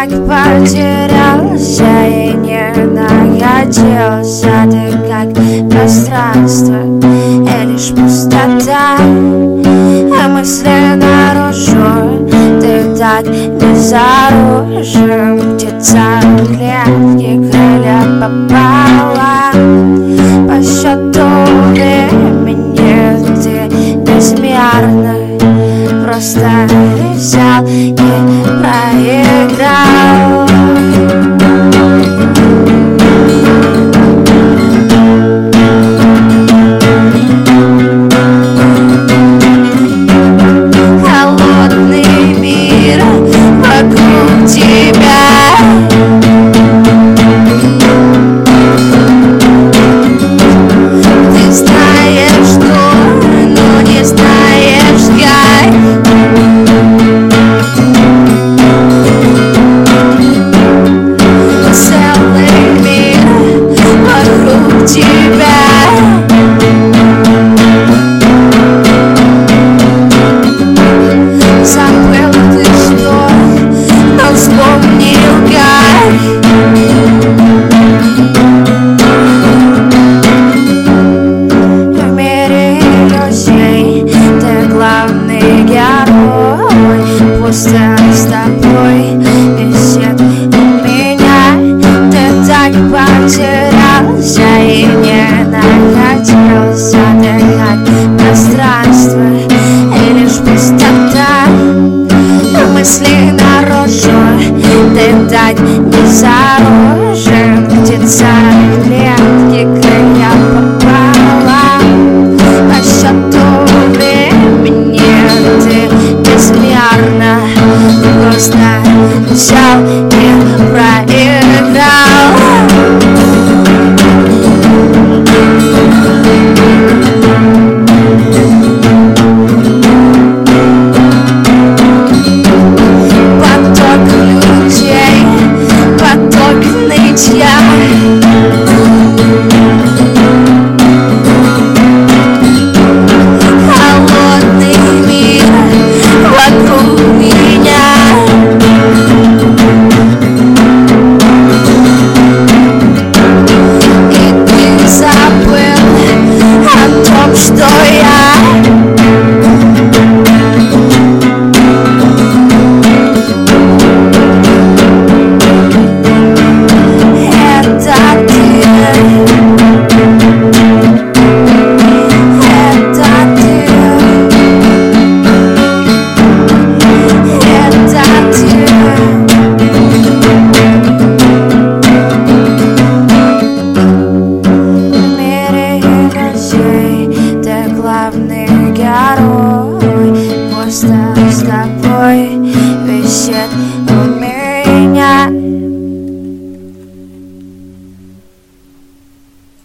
так потерялся и не находился. Ты как пространство и лишь пустота, а мысли наружу. Ты так безоружен, птица в клетке, крылья пополам. По счету времени ты безмерно просто взял и проиграл. Холодный мир вокруг тебя, ты знаешь что, но не знаешь как. Целый мир вокруг тебя, забыл ты что, но вспомнил как. В мире иллюзий ты главный герой, пусть с тобой висит у меня. Ты так потерялся и не находился. Ты как пространство и лишь пустота, мысли наружу. Ты так безоружен, птица в клетке, крылья пополам. По счету времени ты безмерно просто взял и